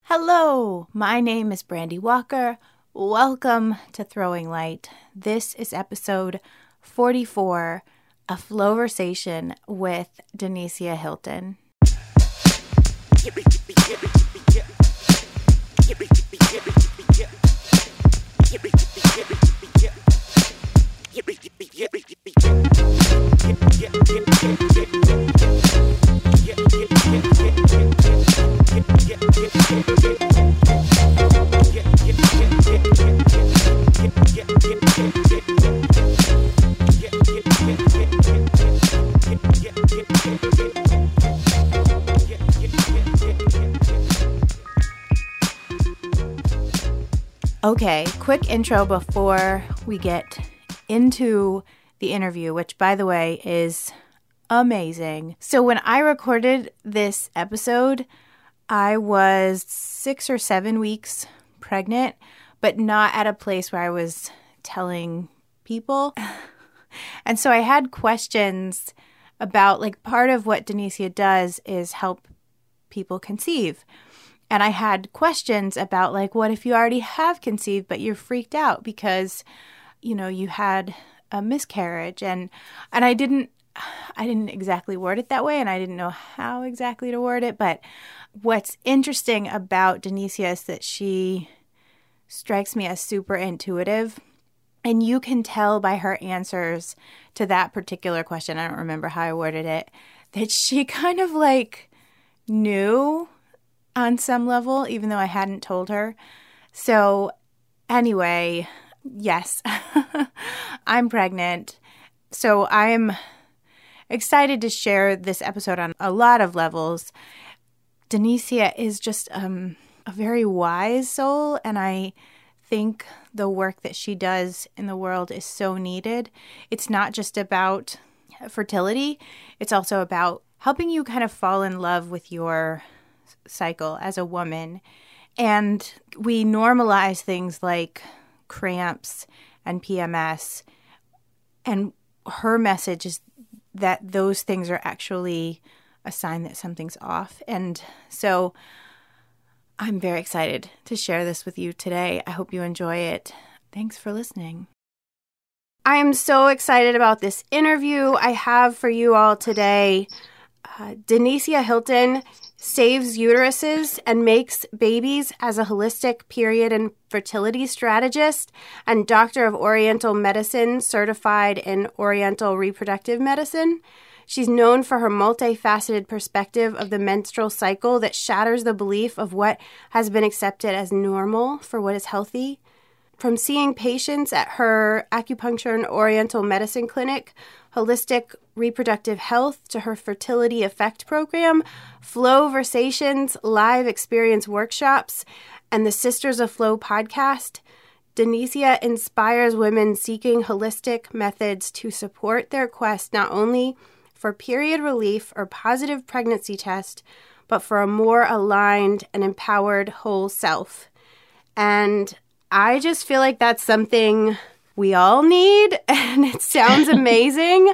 Hello, my name is Brandy Walker. Welcome to Throwing Light. This is episode 44, a Flowversation with Denesia Hilton. Okay, quick intro before we get into the interview, which, by the way, is amazing. So when I recorded this episode, I was 6 or 7 weeks pregnant, but not at a place where I was telling people. And so I had questions about, part of what Denesia does is help people conceive. And I had questions about, what if you already have conceived, but you're freaked out because, you had a miscarriage. And I didn't exactly word it that way, and I didn't know how exactly to word it. But what's interesting about Denesia is that she strikes me as super intuitive. And you can tell by her answers to that particular question, I don't remember how I worded it, that she kind of knew on some level, even though I hadn't told her. So anyway, yes, I'm pregnant. So I'm excited to share this episode on a lot of levels. Denesia is just a very wise soul, and I think the work that she does in the world is so needed. It's not just about fertility. It's also about helping you kind of fall in love with your cycle as a woman. And we normalize things like cramps and PMS. And her message is that those things are actually a sign that something's off. And so I'm very excited to share this with you today. I hope you enjoy it. Thanks for listening. I am so excited about this interview I have for you all today. Denesia Hilton saves uteruses and makes babies as a holistic period and fertility strategist and doctor of Oriental medicine certified in Oriental reproductive medicine. She's known for her multifaceted perspective of the menstrual cycle that shatters the belief of what has been accepted as normal for what is healthy. From seeing patients at her acupuncture and Oriental medicine clinic, holistic reproductive health, to her fertility effect program, Flowversations live experience workshops, and the Sisters of Flow podcast, Denesia inspires women seeking holistic methods to support their quest not only for period relief or positive pregnancy test, but for a more aligned and empowered whole self. And I just feel like that's something we all need, and it sounds amazing.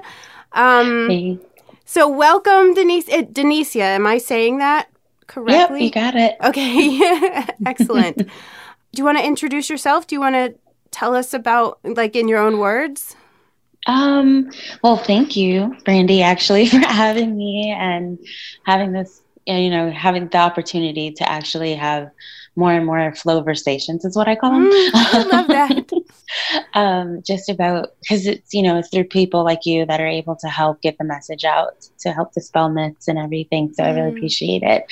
So welcome, Denesia. Am I saying that correctly? Yep, you got it. Okay, excellent. Do you want to introduce yourself? Do you want to tell us about, in your own words? Well, thank you, Brandy, actually, for having me and having this, having the opportunity to actually have more and more Flowversations is what I call them. I love that. Just about, because it's through people like you that are able to help get the message out, to help dispel myths and everything. So I really appreciate it.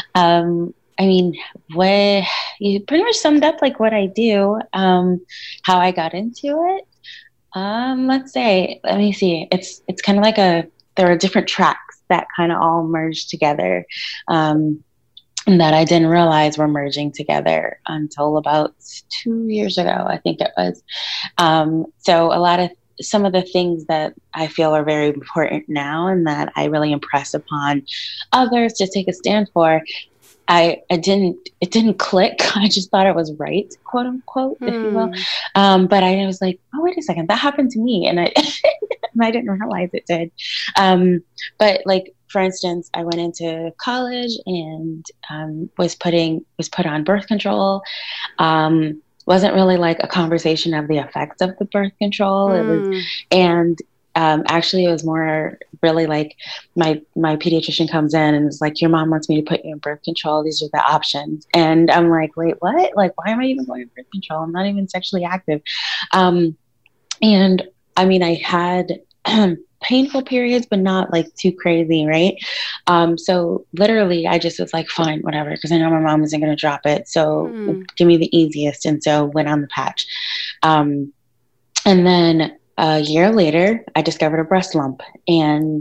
What you pretty much summed up what I do, how I got into it. Let me see. It's kind of there are different tracks that kind of all merge together. And that I didn't realize were merging together until about 2 years ago, I think it was. So some of the things that I feel are very important now and that I really impress upon others to take a stand for, it didn't click. I just thought it was right, quote unquote, if you will. But I was like, oh, wait a second, that happened to me. And I, and I didn't realize it did. But for instance, I went into college and was put on birth control. Wasn't really like a conversation of the effects of the birth control. It was, and actually, it was more really like my pediatrician comes in and is like, "Your mom wants me to put you on birth control. These are the options." And I'm like, "Wait, what? Like, why am I even going on birth control? I'm not even sexually active." And I mean, I had painful periods, but not like too crazy, right? So literally, I just was like, fine, whatever, because I know my mom isn't going to drop it. So give me the easiest. And so went on the patch. And then a year later, I discovered a breast lump. And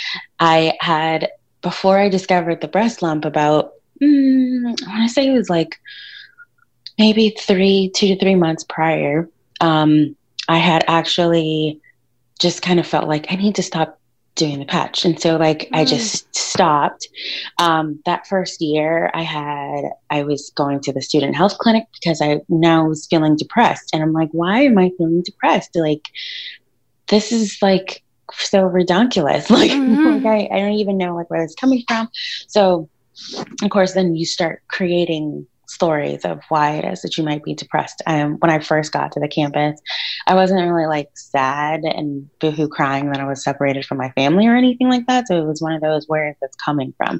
before I discovered the breast lump, about, I want to say it was like maybe 2 to 3 months prior, I had actually just kind of felt like I need to stop doing the patch. And so like, I just stopped. That first year I was going to the student health clinic because I now was feeling depressed. And I'm like, why am I feeling depressed? Like, this is like so ridiculous. Like, like I don't even know like where it's coming from. So of course, then you start creating stories of why it is that you might be depressed. When I first got to the campus, I wasn't really like sad and boohoo crying that I was separated from my family or anything like that. So it was one of those, where is this coming from?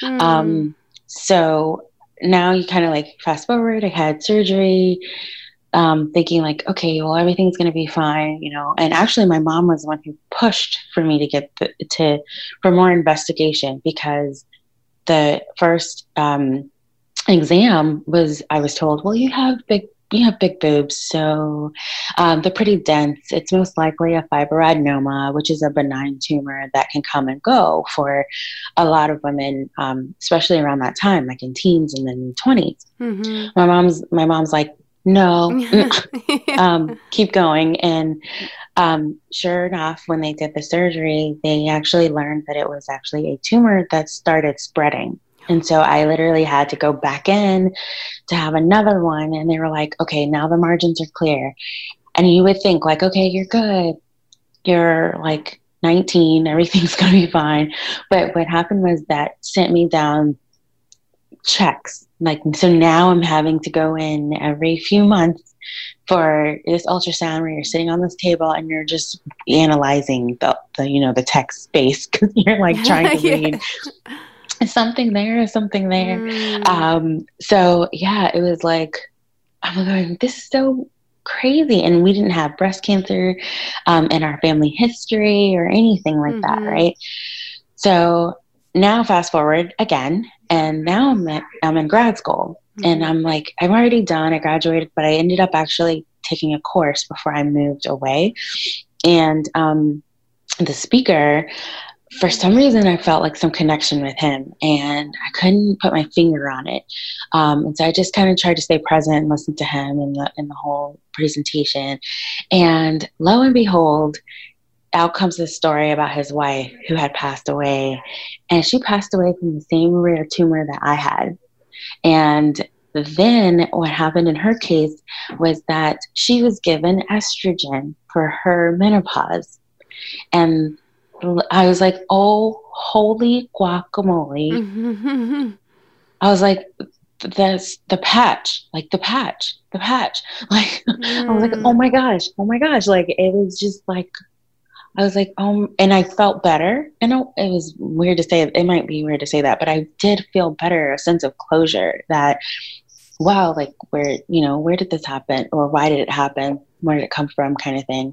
So now you kind of like fast forward, I had surgery, thinking like, okay, well, everything's going to be fine, you know. And actually my mom was the one who pushed for me to get for more investigation, because the first, exam I was told, well, you have big boobs, so they're pretty dense. It's most likely a fibroadenoma, which is a benign tumor that can come and go for a lot of women, especially around that time, like in teens and then 20s. My mom's like, no, keep going. And sure enough, when they did the surgery, they actually learned that it was actually a tumor that started spreading. And so I literally had to go back in to have another one. And they were like, okay, now the margins are clear. And you would think like, okay, you're good. You're like 19, everything's going to be fine. But what happened was that sent me down checks. Like, so now I'm having to go in every few months for this ultrasound where you're sitting on this table and you're just analyzing the text space, because you're like trying to read. Is something there? So yeah, it was like, I'm going, this is so crazy. And we didn't have breast cancer in our family history or anything like that, right? So now fast forward again, and now I'm in grad school, and I'm like, I'm already done. I graduated, but I ended up actually taking a course before I moved away. And the speaker, for some reason, I felt like some connection with him, and I couldn't put my finger on it. And so I just kind of tried to stay present and listen to him in the whole presentation. And lo and behold, out comes this story about his wife who had passed away, and she passed away from the same rare tumor that I had. And then what happened in her case was that she was given estrogen for her menopause. And I was like, oh, holy guacamole. I was like, that's the patch. Like, I was like, oh my gosh. Like, it was just like, I was like, and I felt better. And it was weird to say, it might be weird to say that, but I did feel better, a sense of closure that, wow, like, where did this happen? Or why did it happen? Where did it come from? Kind of thing.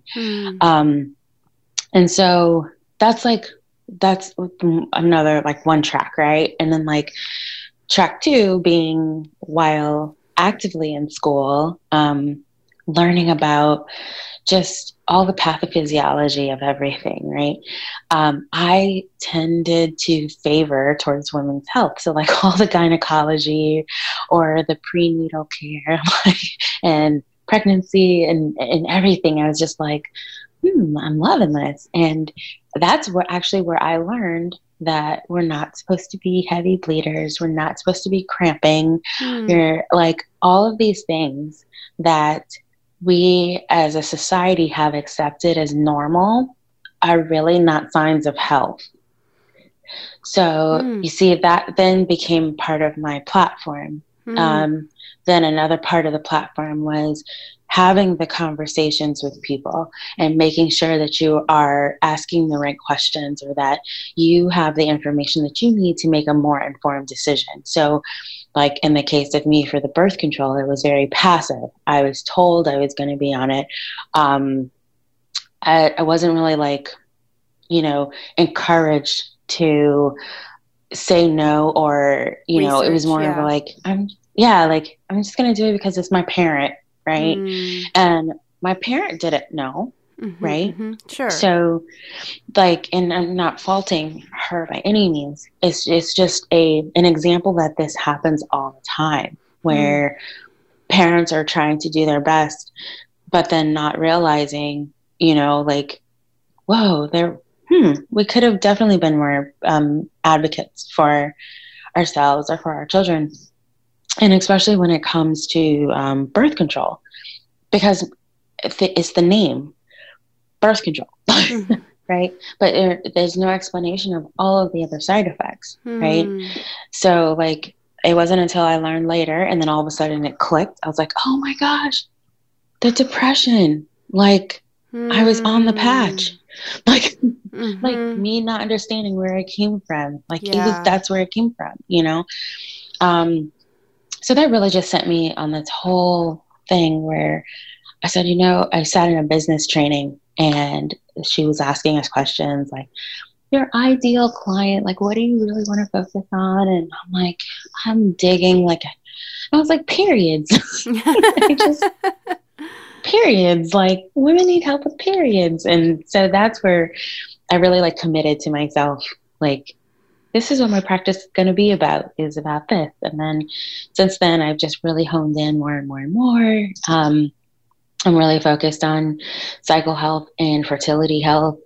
And so that's another, like, one track, right? And then like track 2 being while actively in school, learning about just all the pathophysiology of everything, right? I tended to favor towards women's health. So like all the gynecology or the prenatal care and pregnancy and everything, I was just like, I'm loving this. And that's where I learned that we're not supposed to be heavy bleeders. We're not supposed to be cramping. You're like, all of these things that we as a society have accepted as normal are really not signs of health. So you see, that then became part of my platform. Then another part of the platform was having the conversations with people and making sure that you are asking the right questions, or that you have the information that you need to make a more informed decision. So like in the case of me for the birth control, it was very passive. I was told I was going to be on it. I wasn't really like, encouraged to say no, or, it was more of like, I'm just going to do it because it's my parent. Right. And my parent didn't know. Right. Sure. So like, and I'm not faulting her by any means. It's just an example that this happens all the time, where parents are trying to do their best, but then not realizing, like, whoa, we could have definitely been more advocates for ourselves or for our children. And especially when it comes to birth control, because it's the name, birth control, right? But there's no explanation of all of the other side effects, right? So like, it wasn't until I learned later, and then all of a sudden it clicked. I was like, oh my gosh, the depression, like I was on the patch, like me not understanding where it came from. Like that's where it came from, So that really just sent me on this whole thing where I said, I sat in a business training, and she was asking us questions like, your ideal client, like, what do you really want to focus on? And I'm like, I'm digging, I was like, periods. Periods, like, women need help with periods. And so that's where I really committed to myself, like, this is what my practice is going to be about, is about this. And then since then, I've just really honed in more and more and more. I'm really focused on cycle health and fertility health.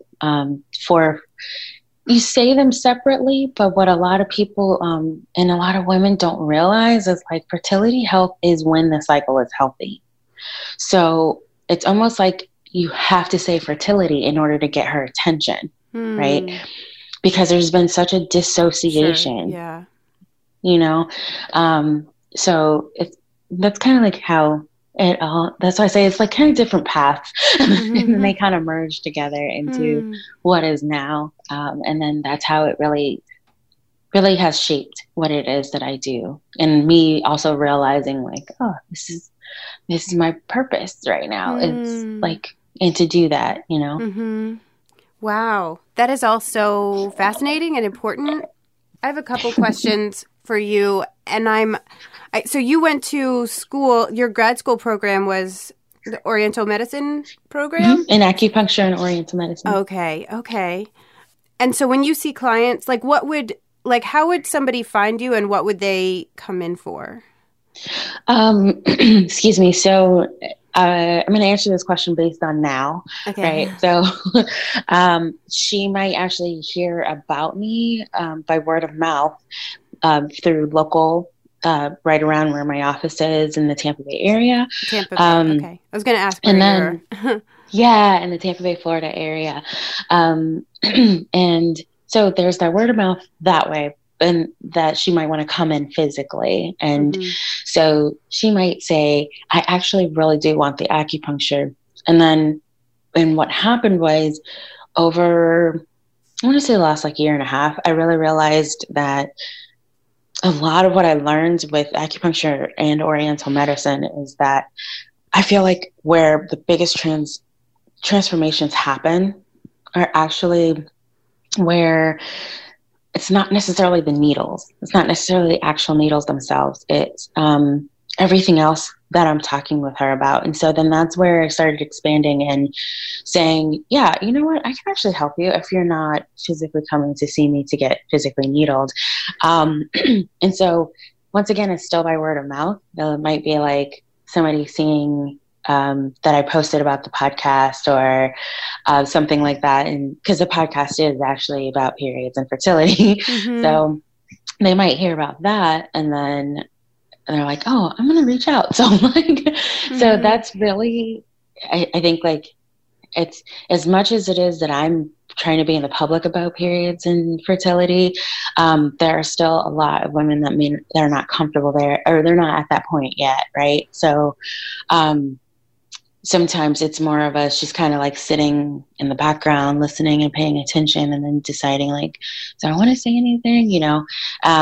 You say them separately, but what a lot of people and a lot of women don't realize is like fertility health is when the cycle is healthy. So it's almost like you have to say fertility in order to get her attention, right? Because there's been such a dissociation. Sure. Yeah. So that's kind of like how that's why I say it's like kind of different paths, and then they kind of merge together into what is now. And then that's how it really, really has shaped what it is that I do. And me also realizing like, oh, this is my purpose right now. It's like, and to do that, Wow. That is all so fascinating and important. I have a couple questions for you. And so you went to school, your grad school program was the Oriental Medicine program? In acupuncture and Oriental Medicine. Okay. And so when you see clients, like how would somebody find you, and what would they come in for? Excuse me. So I'm going to answer this question based on now, right? So she might actually hear about me by word of mouth through local, right around where my office is in the Tampa Bay area. Tampa Bay, okay. I was going to ask and then, yeah, in the Tampa Bay, Florida area. And so there's that word of mouth that way, and that she might want to come in physically. And so she might say, I actually really do want the acupuncture. And what happened was, over, I want to say the last year and a half, I really realized that a lot of what I learned with acupuncture and Oriental medicine is that I feel like where the biggest transformations happen are actually where it's not necessarily the needles. It's not necessarily the actual needles themselves. It's everything else that I'm talking with her about. And so then that's where I started expanding and saying, yeah, you know what? I can actually help you if you're not physically coming to see me to get physically needled. And so once again, it's still by word of mouth. It might be like somebody seeing that I posted about the podcast or something like that. And because the podcast is actually about periods and fertility. So they might hear about that, and then they're like, oh, I'm going to reach out. So so that's really, I think it's as much as it is that I'm trying to be in the public about periods and fertility, there are still a lot of women that mean they're not comfortable there, or they're not at that point yet, right? So sometimes it's more of us just kind of like sitting in the background, listening and paying attention, and then deciding like, do I want to say anything, you know?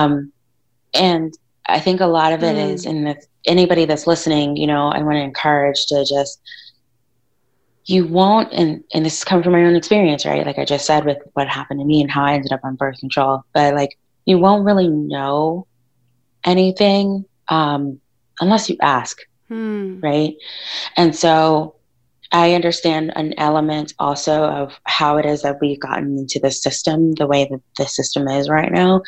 And I think a lot of it is, and if anybody that's listening, you know, I want to encourage to just, you won't, and this is coming from my own experience, right? Like I just said with what happened to me and how I ended up on birth control, but like, you won't really know anything unless you ask, right? And so I understand an element also of how it is that we've gotten into the system, the way that the system is right now.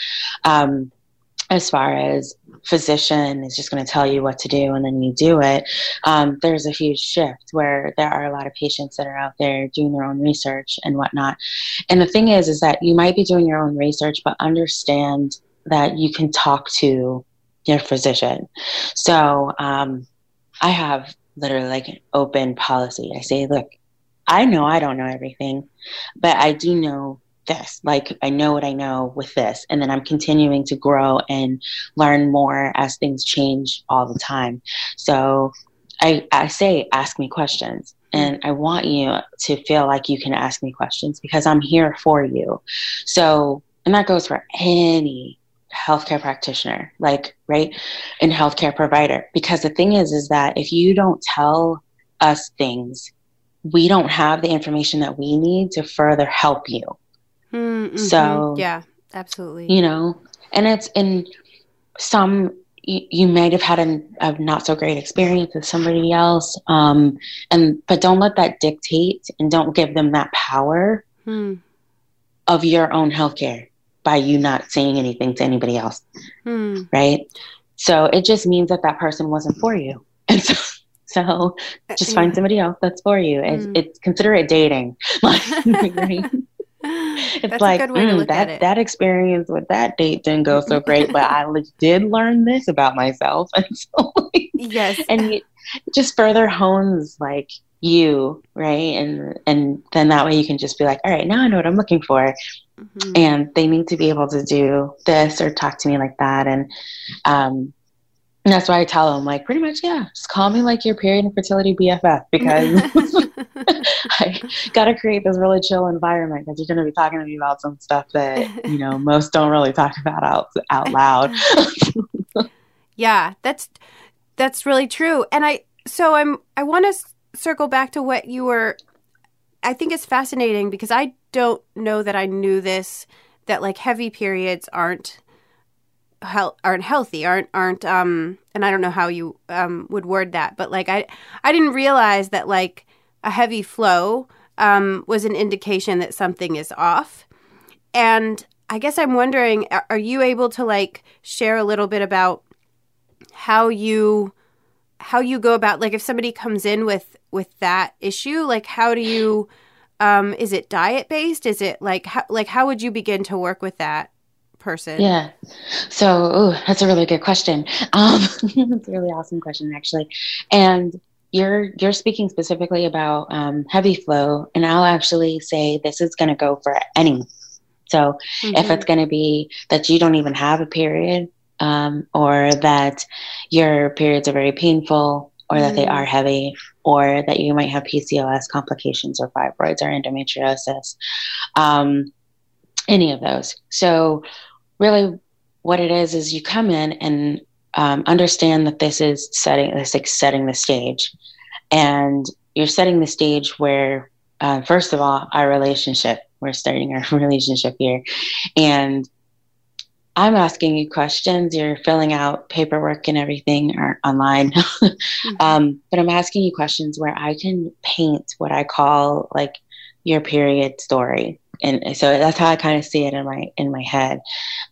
As far as physician is just going to tell you what to do and then you do it, there's a huge shift where there are a lot of patients that are out there doing their own research and whatnot. And the thing is that you might be doing your own research, but understand that you can talk to your physician. So I have literally like an open policy. I say, look, I know I don't know everything, but I do know this. Like, I know what I know with this. And then I'm continuing to grow and learn more as things change all the time. So I say, ask me questions. And I want you to feel like you can ask me questions because I'm here for you. So, and that goes for any healthcare practitioner, like, right, and healthcare provider. Because the thing is that if you don't tell us things, we don't have the information that we need to further help you. So yeah, absolutely. You know, and it's in some, you might have had a not so great experience with somebody else. But don't let that dictate, and don't give them that power of your own healthcare by you not saying anything to anybody else. Right. So it just means that that person wasn't for you. And so just find somebody else that's for you. It's consider it dating. Right? It's that's like, a good way to look at it. That experience with that date didn't go so great, but I did learn this about myself. And so, yes. And it just further hones like you, right? And then that way you can just be like, all right, now I know what I'm looking for. And they need to be able to do this or talk to me like that. And that's why I tell them, like, pretty much, yeah, just call me like your period and fertility BFF, because I got to create this really chill environment, because you're going to be talking to me about some stuff that, you know, most don't really talk about out loud. Yeah, that's really true. And I want to circle back to what you were, I think it's fascinating because I don't know that I knew this, that like heavy periods aren't healthy, aren't and I don't know how you would word that, but like I didn't realize that like a heavy flow was an indication that something is off. And I guess I'm wondering, are you able to like share a little bit about how you go about, like, if somebody comes in with that issue, like how do you is it diet based? Is it like how would you begin to work with that person? Yeah. So, that's a really good question. That's a really awesome question, actually. And you're speaking specifically about heavy flow, and I'll actually say this is going to go for any. So if it's going to be that you don't even have a period, or that your periods are very painful, or that they are heavy, or that you might have PCOS complications or fibroids or endometriosis, any of those. So really what it is you come in and understand that this is setting the stage. And you're setting the stage where, first of all, we're starting our relationship here. And I'm asking you questions. You're filling out paperwork and everything or online. But I'm asking you questions where I can paint what I call like your period story. And so that's how I kind of see it in my head.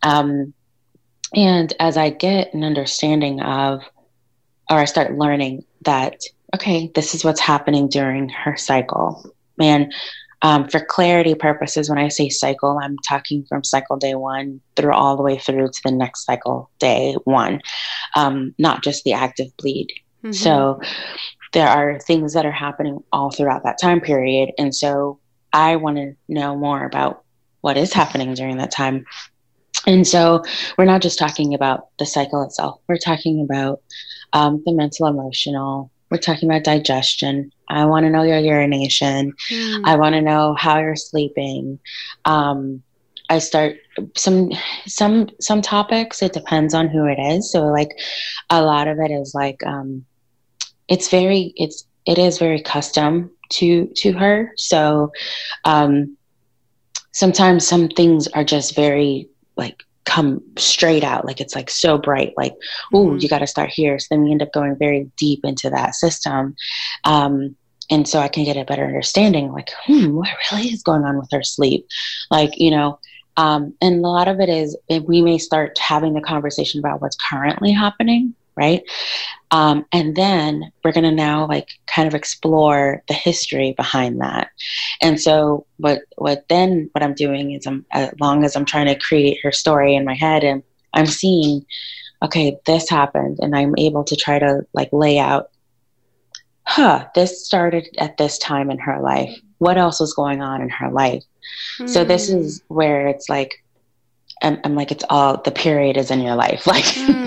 And as I get an understanding of, or I start learning that, okay, this is what's happening during her cycle. And for clarity purposes, when I say cycle, I'm talking from cycle day 1 through all the way through to the next cycle day 1, not just the active bleed. So there are things that are happening all throughout that time period. And so I want to know more about what is happening during that time. And so we're not just talking about the cycle itself. We're talking about the mental, emotional. We're talking about digestion. I want to know your urination. I want to know how you're sleeping. I start some topics. It depends on who it is. So like a lot of it is like it is very custom to her. So sometimes some things are just very like come straight out, like it's like so bright, like, oh, you got to start here. So then we end up going very deep into that system. And so I can get a better understanding, like, what really is going on with her sleep? Like, you know, and a lot of it is we may start having the conversation about what's currently happening, right? And then we're going to now like kind of explore the history behind that. And so what I'm doing is as long as I'm trying to create her story in my head and I'm seeing, okay, this happened, and I'm able to try to like lay out, this started at this time in her life. What else was going on in her life? So this is where it's like, I'm like, it's all, the period is in your life. Like,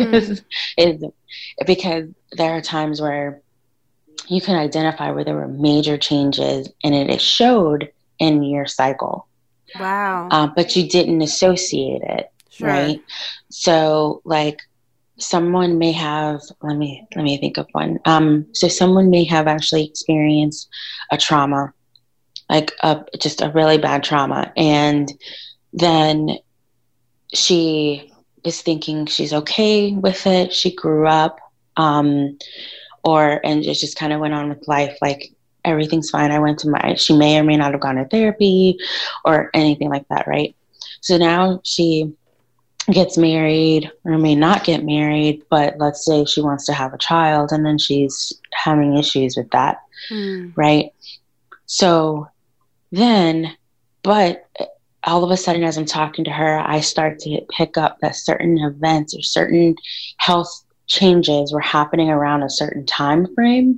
because there are times where you can identify where there were major changes and it showed in your cycle. Wow. But you didn't associate it. Sure. Right. So like someone may have, let me think of one. So someone may have actually experienced a trauma, like just a really bad trauma. And then she is thinking she's okay with it. She grew up, and it just kind of went on with life. Like everything's fine. She may or may not have gone to therapy or anything like that. Right. So now she gets married or may not get married, but let's say she wants to have a child and then she's having issues with that. Right. So then, but all of a sudden, as I'm talking to her, I start to pick up that certain events or certain health changes were happening around a certain time frame.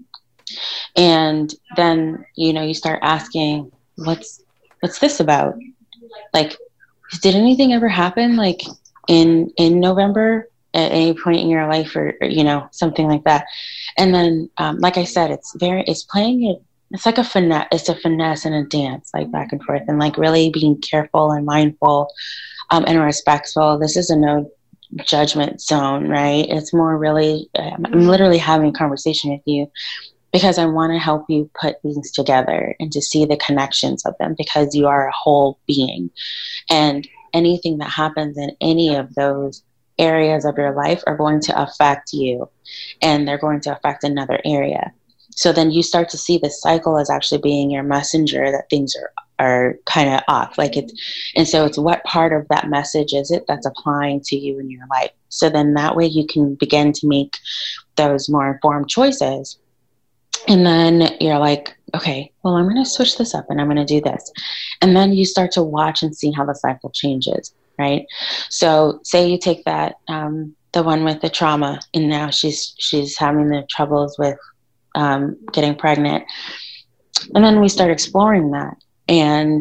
And then, you know, you start asking, what's this about? Like, did anything ever happen like in November at any point in your life or you know, something like that? And then, like I said, it's playing it. It's like a finesse and a dance, like back and forth, and like really being careful and mindful and respectful. This is a no judgment zone, right? It's more really, I'm literally having a conversation with you because I want to help you put things together and to see the connections of them, because you are a whole being. And anything that happens in any of those areas of your life are going to affect you, and they're going to affect another area. So then you start to see the cycle as actually being your messenger that things are kind of off. Like and so it's what part of that message is it that's applying to you in your life. So then that way you can begin to make those more informed choices. And then you're like, okay, well, I'm going to switch this up and I'm going to do this. And then you start to watch and see how the cycle changes, right? So say you take that, the one with the trauma, and now she's having the troubles with getting pregnant. And then we start exploring that, and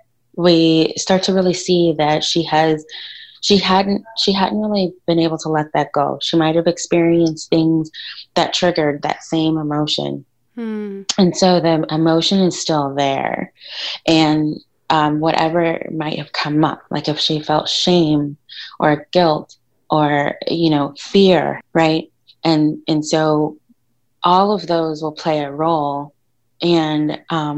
we start to really see that she hadn't really been able to let that go. She might have experienced things that triggered that same emotion. And so the emotion is still there, and whatever might have come up, like if she felt shame or guilt or, you know, fear, right? And so all of those will play a role. And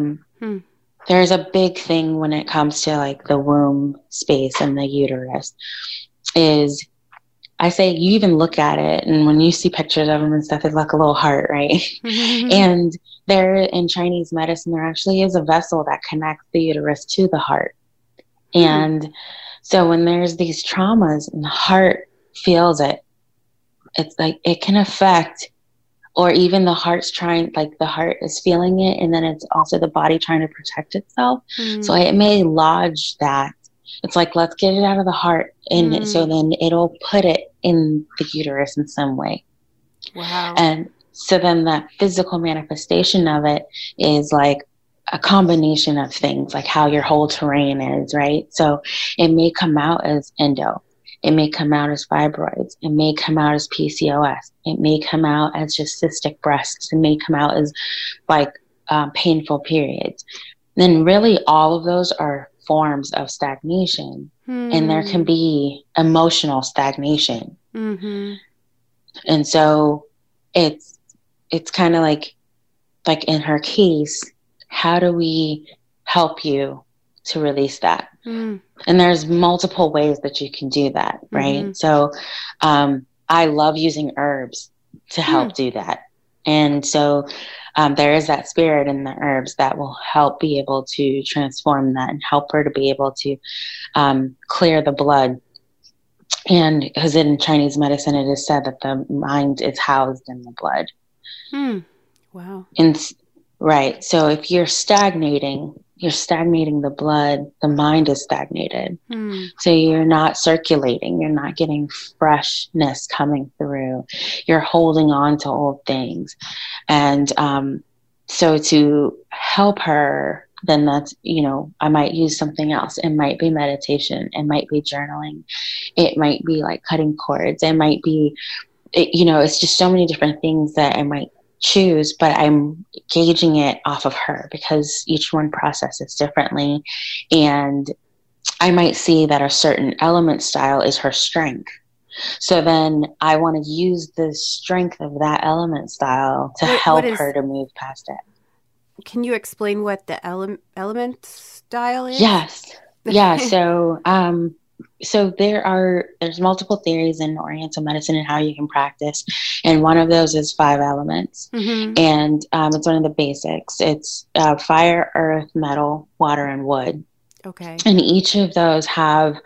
there's a big thing when it comes to like the womb space and the uterus is, I say, you even look at it, and when you see pictures of them and stuff, it's like a little heart, right? And there in Chinese medicine, there actually is a vessel that connects the uterus to the heart. And so when there's these traumas and the heart feels it, it's like it can affect, or even the heart's trying, like the heart is feeling it, and then it's also the body trying to protect itself. So it may lodge that. It's like, let's get it out of the heart. And so then it'll put it in the uterus in some way. Wow. And so then that physical manifestation of it is like a combination of things, like how your whole terrain is, right? So it may come out as endo. It may come out as fibroids. It may come out as PCOS. It may come out as just cystic breasts. It may come out as like painful periods. Then really all of those are forms of stagnation. And there can be emotional stagnation. Mm-hmm. And so it's kind of like in her case, how do we help you to release that? And there's multiple ways that you can do that, right? So I love using herbs to help do that. And so there is that spirit in the herbs that will help be able to transform that and help her to be able to clear the blood. And because in Chinese medicine, it is said that the mind is housed in the blood. Wow. And right. So if you're stagnating the blood, the mind is stagnated. So you're not circulating, you're not getting freshness coming through. You're holding on to old things. And so to help her, then that's, I might use something else. It might be meditation. It might be journaling. It might be like cutting cords. It might be, it's just so many different things that I might choose, but I'm gauging it off of her because each one processes differently. And I might see that a certain element style is her strength. So then I want to use the strength of that element style to help her to move past it. Can you explain what the element style is? Yes. Yeah. So there's multiple theories in Oriental medicine and how you can practice. And one of those is 5 elements. And it's one of the basics. It's fire, earth, metal, water, and wood. Okay. And each of those have,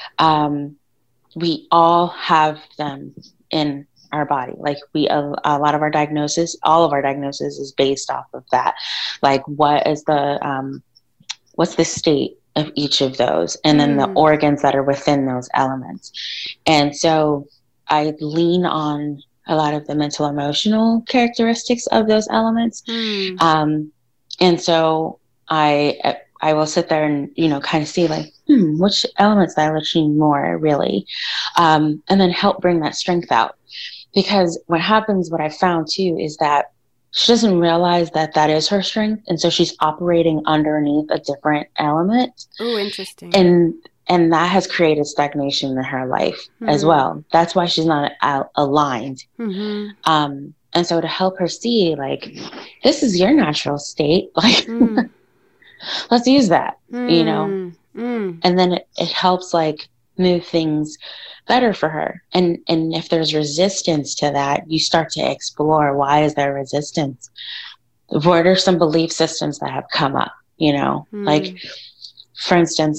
we all have them in our body. Like a lot of our diagnosis, all of our diagnosis is based off of that. Like what's the state of each of those, and then the organs that are within those elements. And so I lean on a lot of the mental emotional characteristics of those elements. And so I will sit there and, kind of see like, which elements that I like more really, and then help bring that strength out. Because what I found too, is that she doesn't realize that that is her strength. And so she's operating underneath a different element. Oh, interesting. And that has created stagnation in her life as well. That's why she's not aligned. And so to help her see, like, this is your natural state. Like, let's use that, And then it helps, like, move things better for her. And if there's resistance to that, you start to explore, why is there resistance? What are some belief systems that have come up, like, for instance,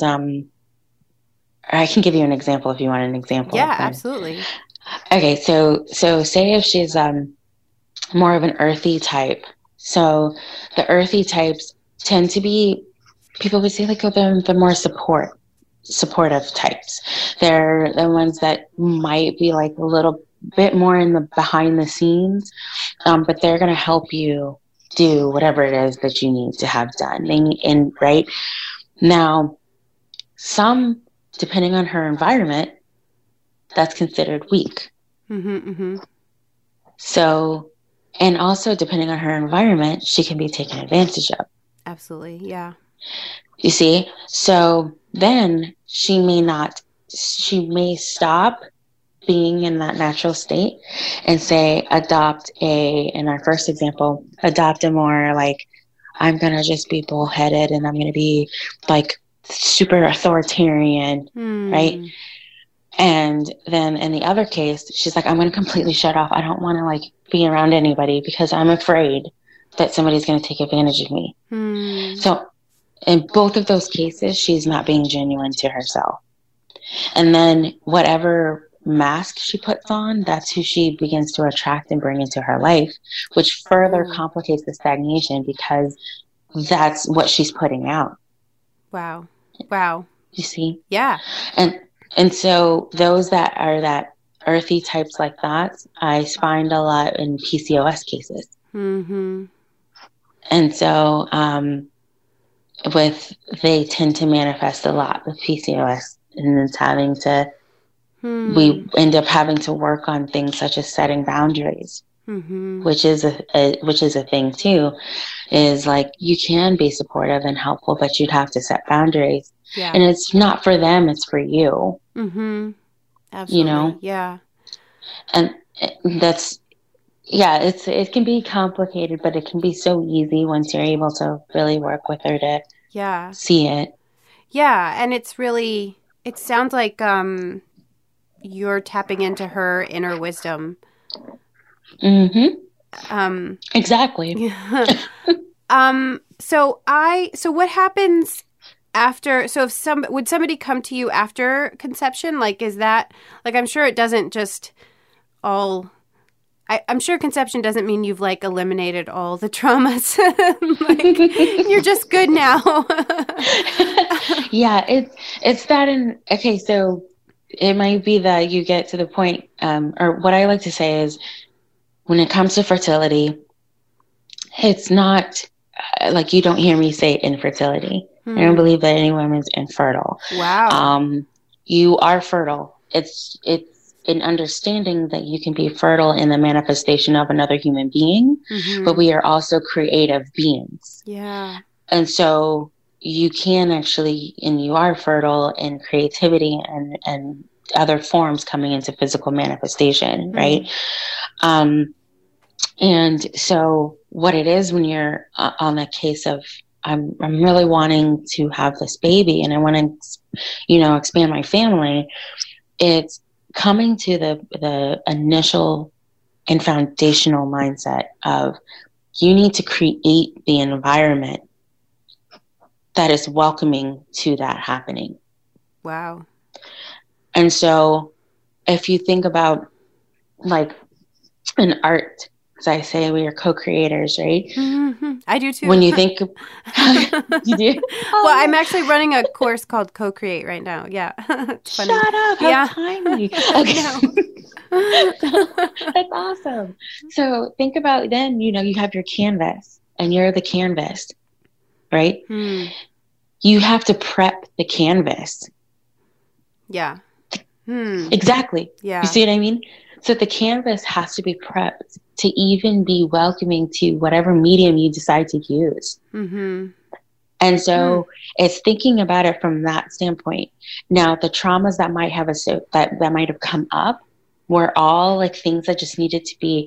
I can give you an example if you want an example. Yeah, absolutely. Okay. So say if she's more of an earthy type. So the earthy types tend to be, people would say, like, the more supportive types. They're the ones that might be like a little bit more in the behind the scenes, but they're going to help you do whatever it is that you need to have done. Right now, some, depending on her environment, that's considered weak. So, and also depending on her environment, she can be taken advantage of. Absolutely. Yeah. You see? So then she may stop being in that natural state and say, in our first example, adopt a more like, I'm going to just be bullheaded and I'm going to be like super authoritarian, right? And then in the other case, she's like, I'm going to completely shut off. I don't want to like be around anybody because I'm afraid that somebody's going to take advantage of me. So in both of those cases, she's not being genuine to herself. And then whatever mask she puts on, that's who she begins to attract and bring into her life, which further complicates the stagnation because that's what she's putting out. Wow. You see? Yeah. And so those that are that earthy types like that, I find a lot in PCOS cases. And so they tend to manifest a lot with PCOS, and it's having to, we end up having to work on things such as setting boundaries, which is a thing too, is like, you can be supportive and helpful, but you'd have to set boundaries. Yeah. And it's not for them, it's for you. Absolutely. You know? Yeah. And that's, yeah, it can be complicated, but it can be so easy once you're able to really work with her to see it. Yeah. And it's really, it sounds like you're tapping into her inner wisdom. Exactly. Yeah. So what happens after, so would somebody come to you after conception? Like, is that, like, I'm sure it doesn't just all, I'm sure conception doesn't mean you've like eliminated all the traumas. Like, you're just good now. Yeah, it's that okay, so it might be that you get to the point, or what I like to say is, when it comes to fertility, it's not like, you don't hear me say infertility. I don't believe that any woman is infertile. Wow. You are fertile. It's an understanding that you can be fertile in the manifestation of another human being, but we are also creative beings. Yeah. And so you can actually, and you are fertile in creativity and other forms coming into physical manifestation, right? And so what it is when you're on the case of, I'm really wanting to have this baby and I want to, expand my family, it's coming to the initial and foundational mindset of, you need to create the environment that is welcoming to that happening. Wow. And so if you think about, like, in art, as I say, we are co-creators, right? I do too. When you think, you do? Well, I'm actually running a course called Co-Create right now. Yeah. It's funny. Shut up. How timely. Okay. That's awesome. So think about then, you have your canvas and you're the canvas, right? You have to prep the canvas. Yeah. Exactly. Yeah. You see what I mean? So the canvas has to be prepped to even be welcoming to whatever medium you decide to use. And so it's thinking about it from that standpoint. Now, the traumas that might have that might have come up were all like things that just needed to be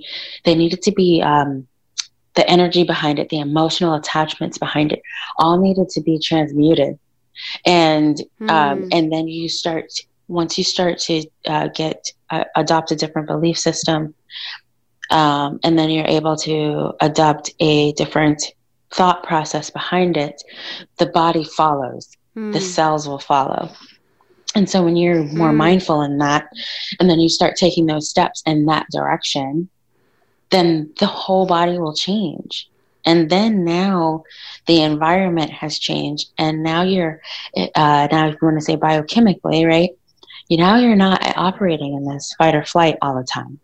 the energy behind it, the emotional attachments behind it, all needed to be transmuted. And then once you start to adopt a different belief system, and then you're able to adopt a different thought process behind it, the body follows. The cells will follow. And so when you're more mindful in that, and then you start taking those steps in that direction, then the whole body will change. And then now the environment has changed. And now now if you want to say biochemically, right? Now you're not operating in this fight or flight all the time.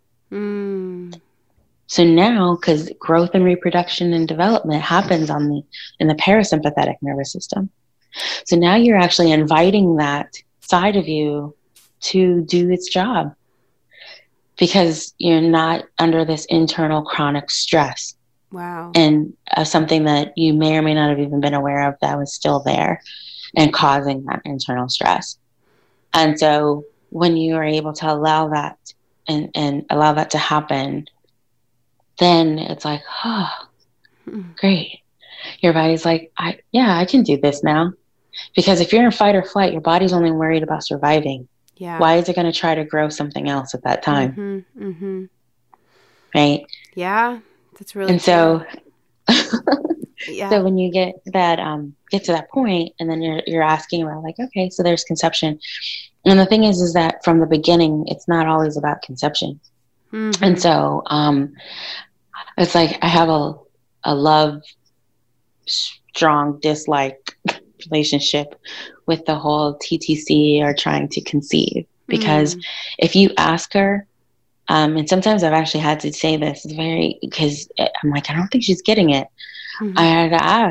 So now, because growth and reproduction and development happens in the parasympathetic nervous system. So now you're actually inviting that side of you to do its job, because you're not under this internal chronic stress. Wow. And something that you may or may not have even been aware of that was still there and causing that internal stress. And so when you are able to allow that and allow that to happen, then it's like, oh, great. Your body's like, I can do this now. Because if you're in fight or flight, your body's only worried about surviving. Yeah. Why is it going to try to grow something else at that time? Right? Yeah. That's really And so, yeah. So when you get that, get to that point, and then you're asking about, like, okay, so there's conception. And the thing is that from the beginning, it's not always about conception. And so, it's like, I have a love, strong dislike relationship with the whole TTC or trying to conceive, because if you ask her, and sometimes I've actually had to say this because I'm like, I don't think she's getting it. I had to ask,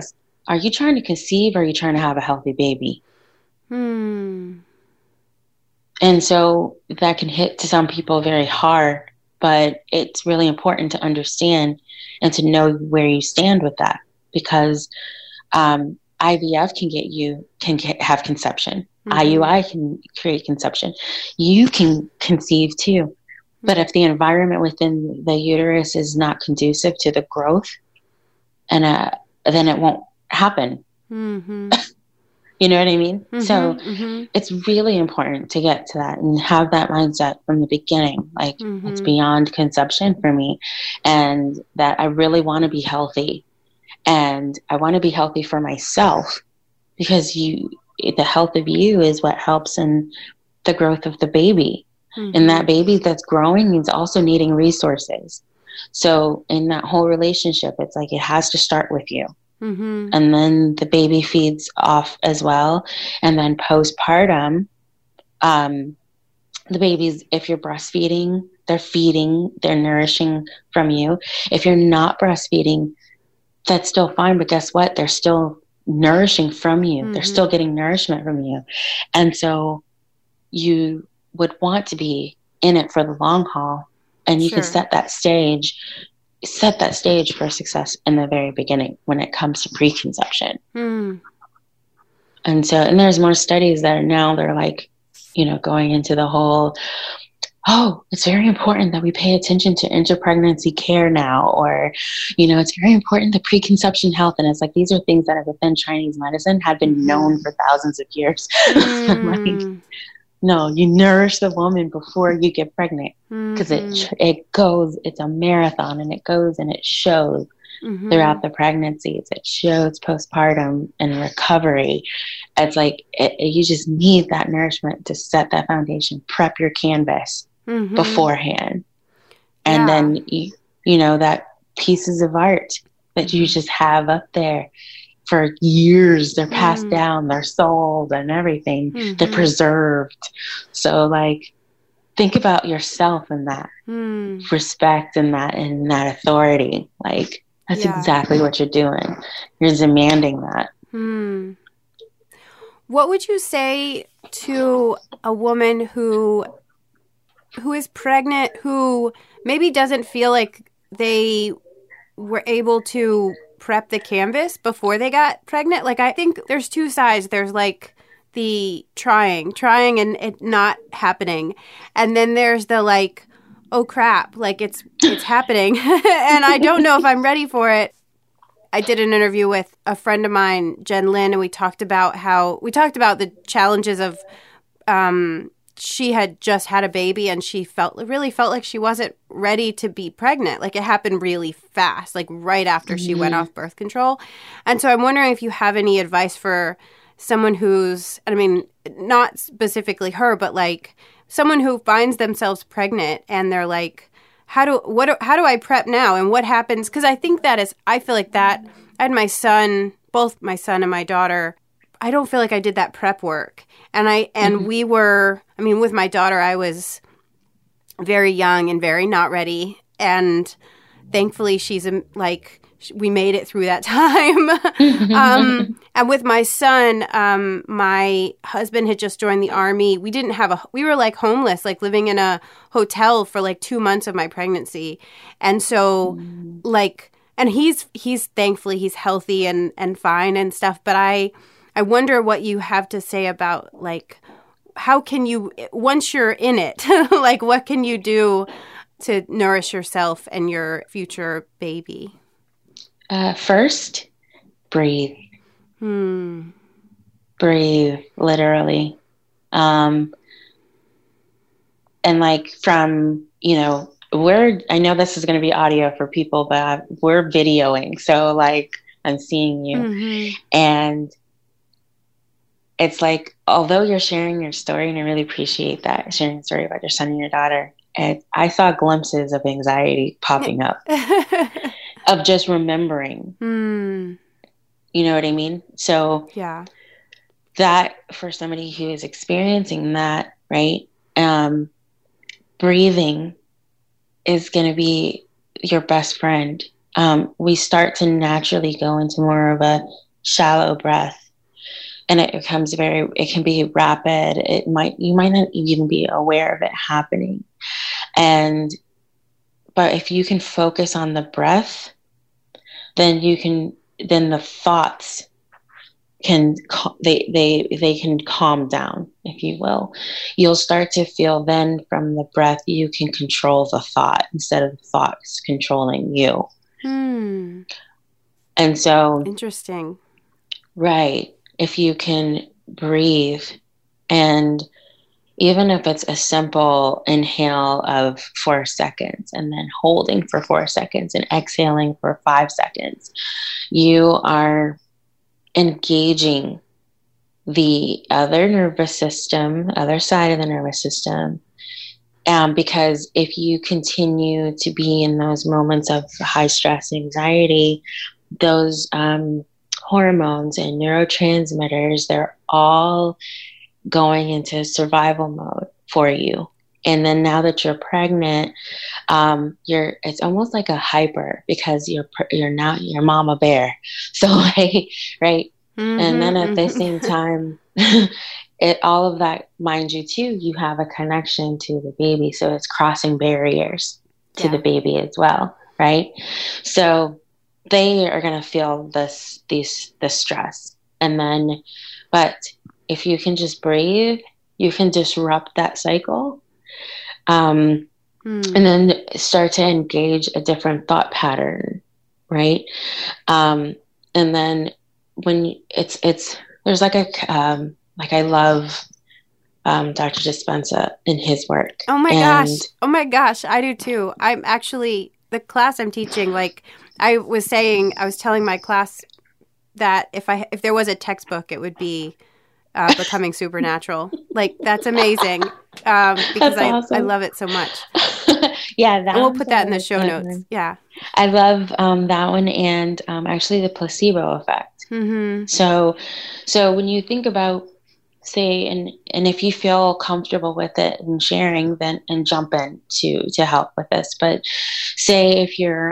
are you trying to conceive or are you trying to have a healthy baby? Hmm. And so that can hit to some people very hard, but it's really important to understand and to know where you stand with that, because IVF have conception. IUI can create conception. You can conceive too. But if the environment within the uterus is not conducive to the growth, and then it won't happen. You know what I mean? So it's really important to get to that and have that mindset from the beginning. Like, it's beyond conception for me, and that I really want to be healthy, and I want to be healthy for myself, because the health of you is what helps in the growth of the baby. And that baby that's growing is also needing resources. So in that whole relationship, it's like it has to start with you. And then the baby feeds off as well. And then postpartum, the babies, if you're breastfeeding, they're nourishing from you. If you're not breastfeeding, that's still fine. But guess what? They're still nourishing from you. They're still getting nourishment from you. And so you would want to be in it for the long haul. And you can set that stage for success in the very beginning when it comes to preconception. And there's more studies that are now, they're like, going into the whole, it's very important that we pay attention to interpregnancy care now, or, it's very important the preconception health. And it's like, these are things that are within Chinese medicine had been known for thousands of years. Like, no, you nourish the woman before you get pregnant, because it's a marathon, and it goes and it shows throughout the pregnancies. It shows postpartum and recovery. It's like, you just need that nourishment to set that foundation, prep your canvas beforehand. And then, that pieces of art that you just have up there for years, they're passed down, they're sold and everything, they're preserved. So like, think about yourself in that respect and that authority. Like, that's exactly what you're doing. You're demanding that. What would you say to a woman who is pregnant, who maybe doesn't feel like they were able to prep the canvas before they got pregnant? Like, I think there's two sides. There's like the trying and it not happening. And then there's the like, oh crap, like it's happening and I don't know if I'm ready for it. I did an interview with a friend of mine, Jen Lin, and we talked about the challenges of she had just had a baby and she really felt like she wasn't ready to be pregnant. Like, it happened really fast, like right after she went off birth control. And so I'm wondering if you have any advice for someone who's, I mean, not specifically her, but like someone who finds themselves pregnant and they're like, how do I prep now? And what happens? Because I feel like that, I had my son, both my son and my daughter, I don't feel like I did that prep work. And we were, I mean, with my daughter, I was very young and very not ready. And thankfully she's like, we made it through that time. And with my son, my husband had just joined the Army. We were like homeless, like living in a hotel for like 2 months of my pregnancy. And so and he's thankfully he's healthy and fine and stuff. But I wonder what you have to say about like, how can you, once you're in it, like what can you do to nourish yourself and your future baby? First, breathe. Breathe, literally. And like from, I know this is going to be audio for people, but we're videoing. So like, I'm seeing you. And it's like, although you're sharing your story, and I really appreciate that, sharing a story about your son and your daughter, and I saw glimpses of anxiety popping up of just remembering. You know what I mean? So yeah, that for somebody who is experiencing that, right? Breathing is going to be your best friend. We start to naturally go into more of a shallow breath, and it can be rapid. You might not even be aware of it happening. But if you can focus on the breath, then the thoughts can they can calm down, if you will. You'll start to feel then from the breath, you can control the thought instead of the thoughts controlling you. And so, interesting. Right. If you can breathe, and even if it's a simple inhale of 4 seconds and then holding for 4 seconds and exhaling for 5 seconds, you are engaging the other side of the nervous system. Because if you continue to be in those moments of high stress, anxiety, those hormones and neurotransmitters, they're all going into survival mode for you. And then now that you're pregnant, it's almost like a hyper, because you're now your mama bear. So like, right. Mm-hmm, and then at the same time, all of that, mind you too, you have a connection to the baby. So it's crossing barriers to the baby as well. Right. So they are going to feel the stress. And then, but if you can just breathe, you can disrupt that cycle. And then start to engage a different thought pattern. Right. And then when there's like I love Dr. Dispenza in his work. Oh my gosh. I do too. I'm actually, the class I'm teaching, like I was telling my class that if there was a textbook, it would be Becoming Supernatural. Like, that's amazing. Because awesome. I love it so much. Yeah. And we'll put that in the show notes. Yeah. I love that one, and actually the placebo effect. Mm-hmm. So when you think about, say, and if you feel comfortable with it and sharing, then and jump in to help with this. But say if you're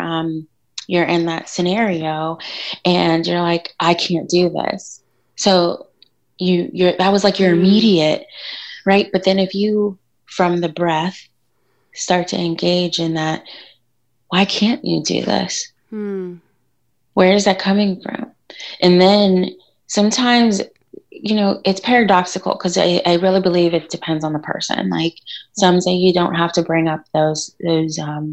in that scenario and you're like, I can't do this. So that was like your immediate, right? But then if you, from the breath, start to engage in that, why can't you do this? Where is that coming from? And then sometimes, it's paradoxical, because I really believe it depends on the person. Like, some say you don't have to bring up you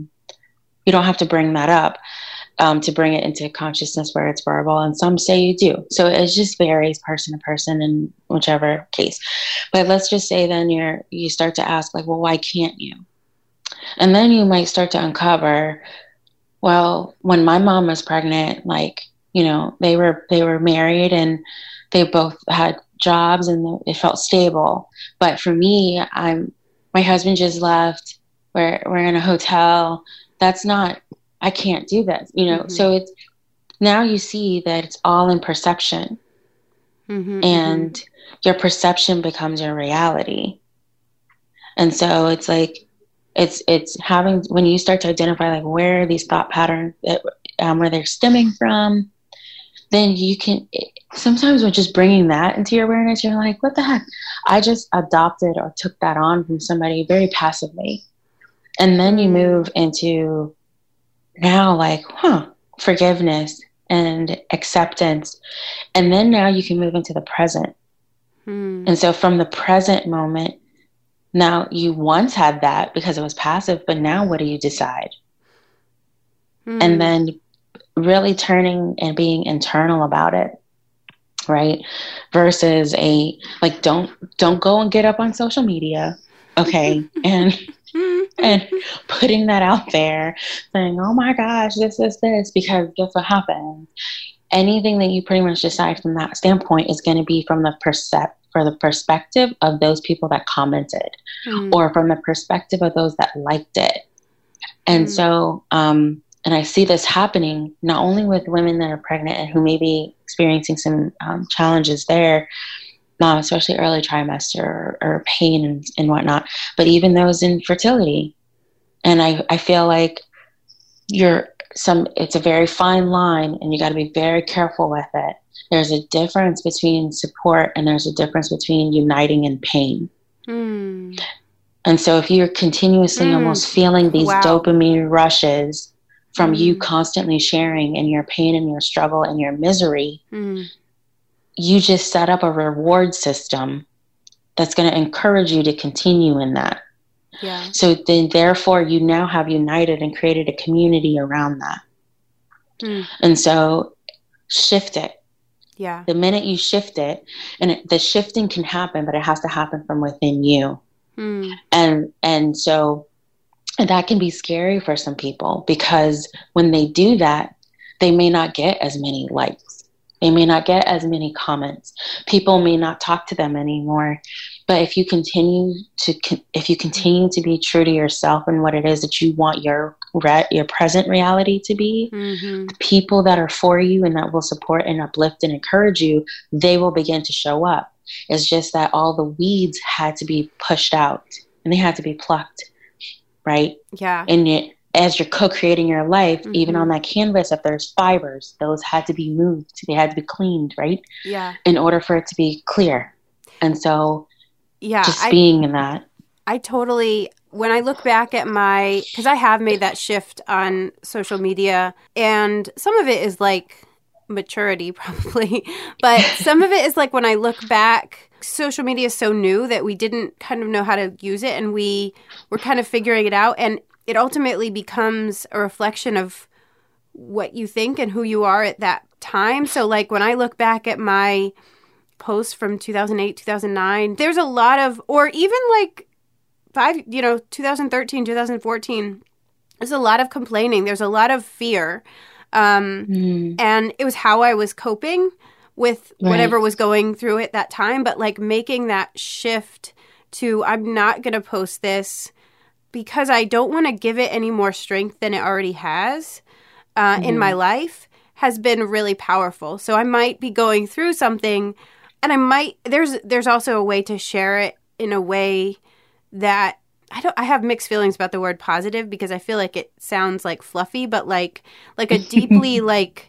don't have to bring that up to bring it into consciousness where it's verbal, and some say you do. So it just varies person to person in whichever case. But let's just say then you start to ask, like, well, why can't you? And then you might start to uncover, well, when my mom was pregnant, like, they were married and they both had jobs and it felt stable. But for me, my husband just left. We're in a hotel. I can't do this, Mm-hmm. So it's, now you see that it's all in perception, and your perception becomes your reality. And so it's like, it's having, when you start to identify, like, where are these thought patterns where they're stemming from, then you can, sometimes with just bringing that into your awareness, you're like, what the heck? I just adopted or took that on from somebody very passively. And then you move into now, like, forgiveness and acceptance. And then now you can move into the present. And so from the present moment, now you once had that because it was passive, but now what do you decide? And then really turning and being internal about it, right? Versus don't go and get up on social media, okay? And putting that out there, saying, oh my gosh, this is this, because guess what happens? Anything that you pretty much decide from that standpoint is going to be from the perspective of those people that commented, or from the perspective of those that liked it. And so, and I see this happening not only with women that are pregnant and who may be experiencing some challenges there, especially early trimester or pain and whatnot, but even those in fertility. And I feel like it's a very fine line, and you got to be very careful with it. There's a difference between support and there's a difference between uniting in pain. Mm. And so if you're continuously almost feeling these dopamine rushes from you constantly sharing in your pain and your struggle and your misery, you just set up a reward system that's going to encourage you to continue in that. Yeah. So then therefore you now have united and created a community around that. And so shift it. Yeah. The minute you shift it, and the shifting can happen, but it has to happen from within you. And so that can be scary for some people, because when they do that, they may not get as many likes. They may not get as many comments. People may not talk to them anymore. But if you continue to be true to yourself and what it is that you want your present reality to be, the people that are for you and that will support and uplift and encourage you, they will begin to show up. It's just that all the weeds had to be pushed out and they had to be plucked, right? Yeah. And as you're co-creating your life, even on that canvas, if there's fibers, those had to be moved. They had to be cleaned, right? Yeah. In order for it to be clear. And so just being in that. I totally, when I look back at because I have made that shift on social media, and some of it is like maturity probably, but some of it is like when I look back, social media is so new that we didn't kind of know how to use it, and we were kind of figuring it out, and it ultimately becomes a reflection of what you think and who you are at that time. So like when I look back at my posts from 2008, 2009, there's a lot of, or even like 2013, 2014, there's a lot of complaining. There's a lot of fear. And it was how I was coping with whatever was going through at that time. But like making that shift to, I'm not going to post this because I don't want to give it any more strength than it already has in my life, has been really powerful. So I might be going through something, and there's also a way to share it in a way that I have mixed feelings about the word positive, because I feel like it sounds like fluffy, but like a deeply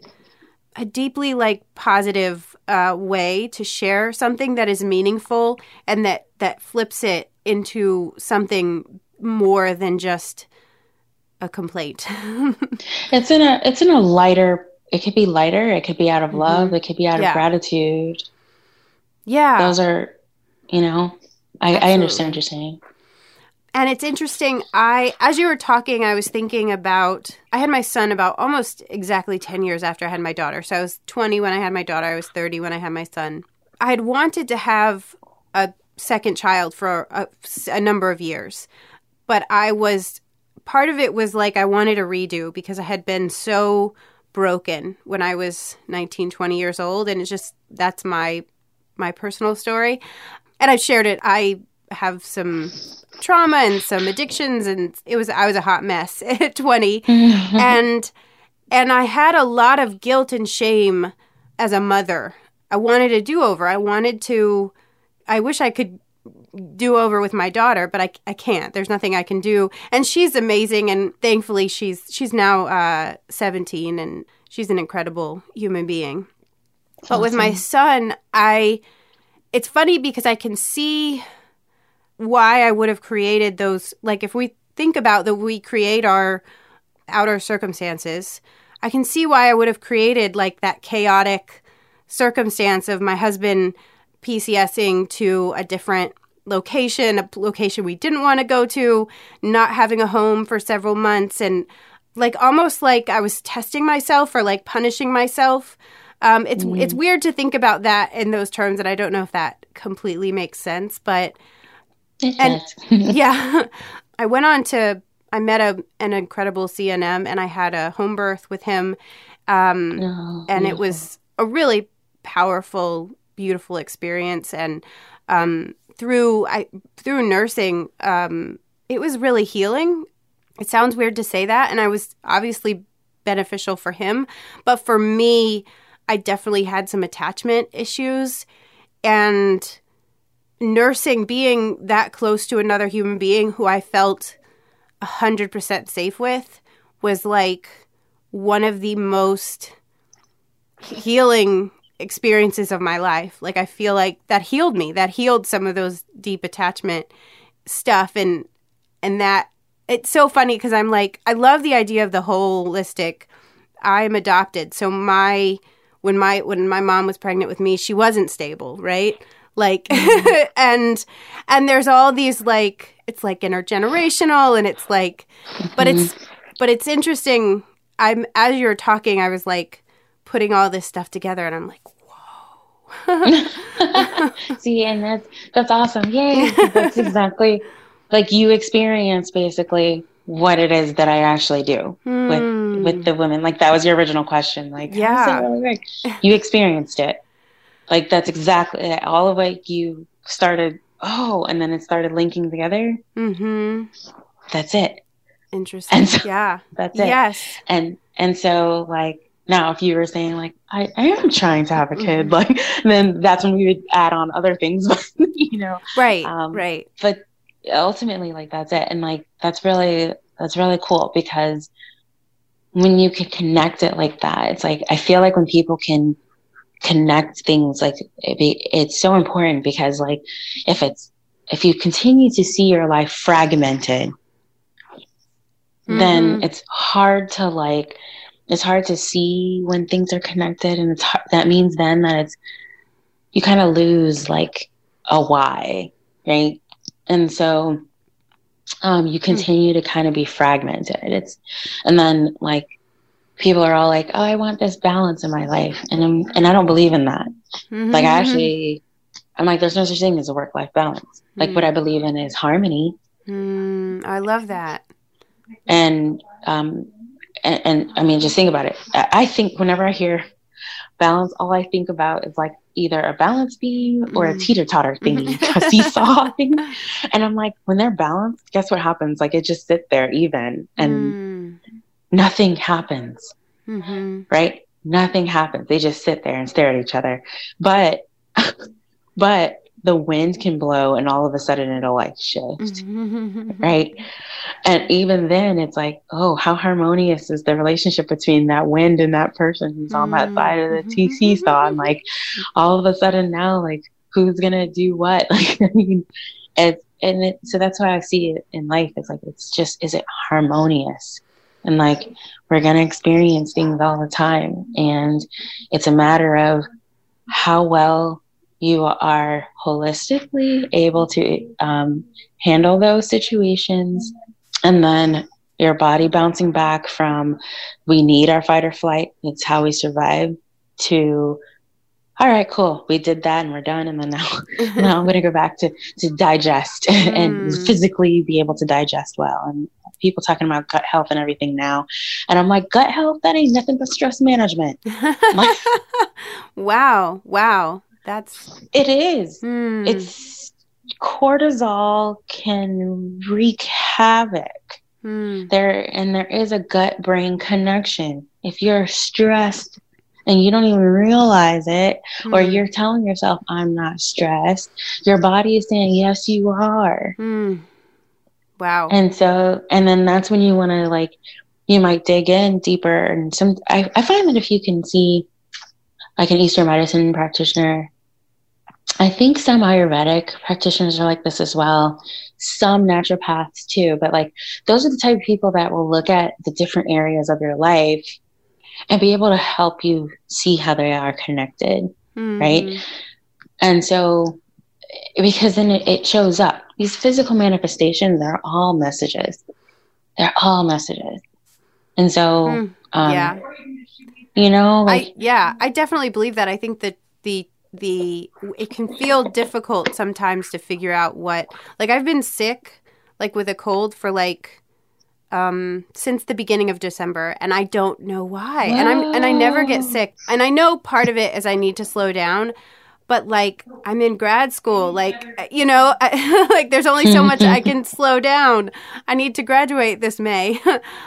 positive way to share something that is meaningful and that flips it into something more than just a complaint. It's in a lighter. It could be lighter. It could be out of love. It could be out of gratitude. Yeah. Those are, I understand what you're saying. And it's interesting. As you were talking, I was thinking about, I had my son about almost exactly 10 years after I had my daughter. So I was 20 when I had my daughter. I was 30 when I had my son. I had wanted to have a second child for a number of years. But part of it was like I wanted a redo, because I had been so broken when I was 19, 20 years old. And it's just, that's my personal story. And I've shared it. I have some trauma and some addictions, and I was a hot mess at 20. and I had a lot of guilt and shame as a mother. I wanted a do-over. I wish I could do over with my daughter, but I can't. There's nothing I can do. And she's amazing, and thankfully she's now 17, and she's an incredible human being. But awesome. With my son, it's funny because I can see why I would have created those. Like if we think about that, we create our outer circumstances. I can see why I would have created like that chaotic circumstance of my husband PCSing to a different location, a location we didn't want to go to, not having a home for several months, and like almost like I was testing myself or like punishing myself. It's weird to think about that in those terms, and I don't know if that completely makes sense, but yeah, I met an incredible CNM, and I had a home birth with him, and it was a really powerful, beautiful experience. And through nursing, it was really healing. It sounds weird to say that, and I was obviously beneficial for him, but for me, I definitely had some attachment issues, and nursing, being that close to another human being who I felt 100% safe with, was like one of the most healing experiences of my life. Like, I feel like that healed me. That healed some of those deep attachment stuff. And that it's so funny because I'm like, I love the idea of the holistic. I'm adopted. So when my mom was pregnant with me, she wasn't stable, right? Like, and there's all these, like, it's like intergenerational, and it's like, but it's interesting. As you were talking, I was like putting all this stuff together, and I'm like, whoa. See, and that's awesome. Yay. That's exactly like you experience basically what it is that I actually do with the women. Like, that was your original question. Like, how does it really work? You experienced it. Like, that's exactly all of it. You started, and then it started linking together. Mm-hmm. That's it. Interesting. And so, yeah. That's it. Yes. And so, like, now if you were saying, like, I am trying to have a kid, like, then that's when we would add on other things, you know. Right. Right. But ultimately, like, that's it. And, like, that's really cool, because when you can connect it like that, it's like, I feel like when people can connect things, like, it's so important, because, like, if you continue to see your life fragmented, then it's hard to see when things are connected. And that means then that you kind of lose, like, a why, right? And so you continue to kind of be fragmented. And then, like, people are all like, oh, I want this balance in my life. And I don't believe in that. Like, I'm like, there's no such thing as a work-life balance. Like, what I believe in is harmony. I love that. And I mean, just think about it. I think whenever I hear balance, all I think about is, like, either a balance beam or a teeter-totter thingy, a seesaw thing. And I'm like, when they're balanced, guess what happens? Like, it just sits there even, and nothing happens, right? Nothing happens. They just sit there and stare at each other. But the wind can blow, and all of a sudden it'll, like, shift, right? And even then, it's like, oh, how harmonious is the relationship between that wind and that person who's on that side of the seesaw? And, like, all of a sudden now, like, who's gonna do what? Like, I mean, so that's why I see it in life. It's like, it's just, is it harmonious? And, like, we're gonna experience things all the time, and it's a matter of how well you are holistically able to handle those situations, and then your body bouncing back from, we need our fight or flight, it's how we survive, to, all right, cool, we did that and we're done, and then now I'm going to go back to digest and physically be able to digest well. And people talking about gut health and everything now, and I'm like, gut health, that ain't nothing but stress management. Like, wow. It is. It's cortisol can wreak havoc. There is a gut-brain connection. If you're stressed and you don't even realize it, or you're telling yourself, I'm not stressed, your body is saying, yes, you are. Wow. And then that's when you want to, like, you might dig in deeper. And I find that if you can see, like, an Eastern medicine practitioner, I think some Ayurvedic practitioners are like this as well. Some naturopaths too, but, like, those are the type of people that will look at the different areas of your life and be able to help you see how they are connected, right? And so, because then it shows up. These physical manifestations, they're all messages. And so, you know, like, I definitely believe that. I think that it can feel difficult sometimes to figure out what, like, I've been sick, like, with a cold for, like, since the beginning of December, and I don't know why. Whoa. And I never get sick. And I know part of it is I need to slow down, but, like, I'm in grad school, like, you know, like, there's only so much I can slow down. I need to graduate this May.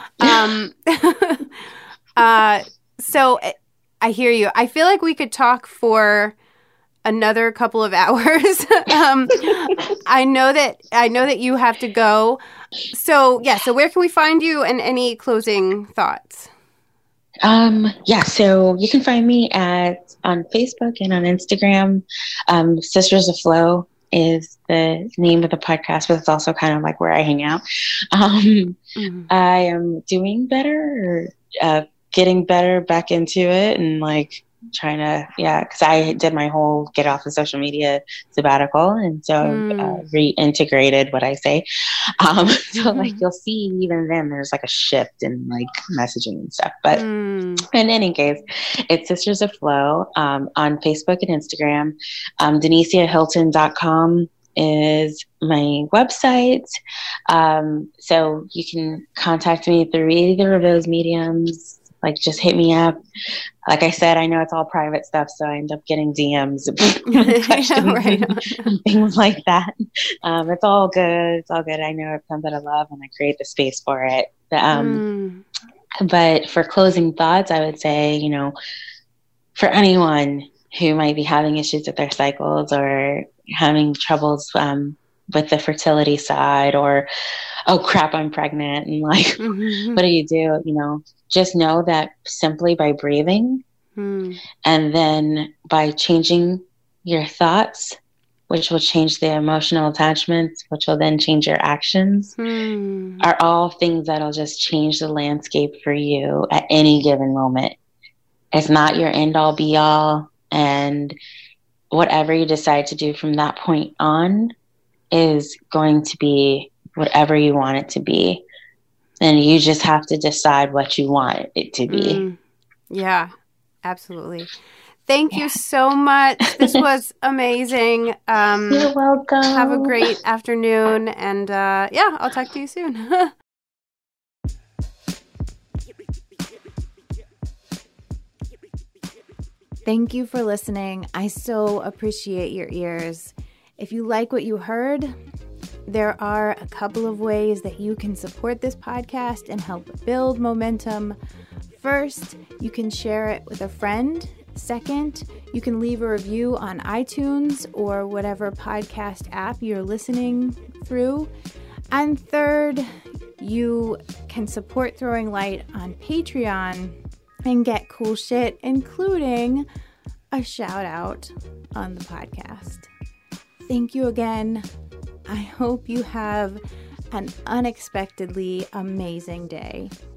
So I hear you. I feel like we could talk for another couple of hours. I know that you have to go. So where can we find you, and any closing thoughts? Yeah, so you can find me on Facebook and on Instagram. Sisters of Flow is the name of the podcast, but it's also kind of like where I hang out. I am doing better, getting better back into it, and like trying to, because I did my whole get off of social media sabbatical, and so reintegrated what I say. So like you'll see even then there's like a shift in like messaging and stuff. But in any case, it's Sisters of Flow on Facebook and Instagram. DenisiaHilton.com is my website. So you can contact me through either of those mediums. Like, just hit me up. Like I said, I know it's all private stuff, so I end up getting DMs and questions and things like that. It's all good. It's all good. I know it comes out of love, and I create the space for it. But for closing thoughts, I would say, for anyone who might be having issues with their cycles or having troubles with the fertility side, or, oh crap, I'm pregnant, and like, what do you do? Just know that simply by breathing and then by changing your thoughts, which will change the emotional attachments, which will then change your actions, are all things that'll just change the landscape for you at any given moment. It's not your end all be all, and whatever you decide to do from that point on is going to be whatever you want it to be. And you just have to decide what you want it to be. Yeah, absolutely. Thank you so much. This was amazing. You're welcome. Have a great afternoon. And I'll talk to you soon. Thank you for listening. I so appreciate your ears. If you like what you heard, there are a couple of ways that you can support this podcast and help build momentum. First, you can share it with a friend. Second, you can leave a review on iTunes or whatever podcast app you're listening through. And third, you can support Throwing Light on Patreon and get cool shit, including a shout out on the podcast. Thank you again. I hope you have an unexpectedly amazing day.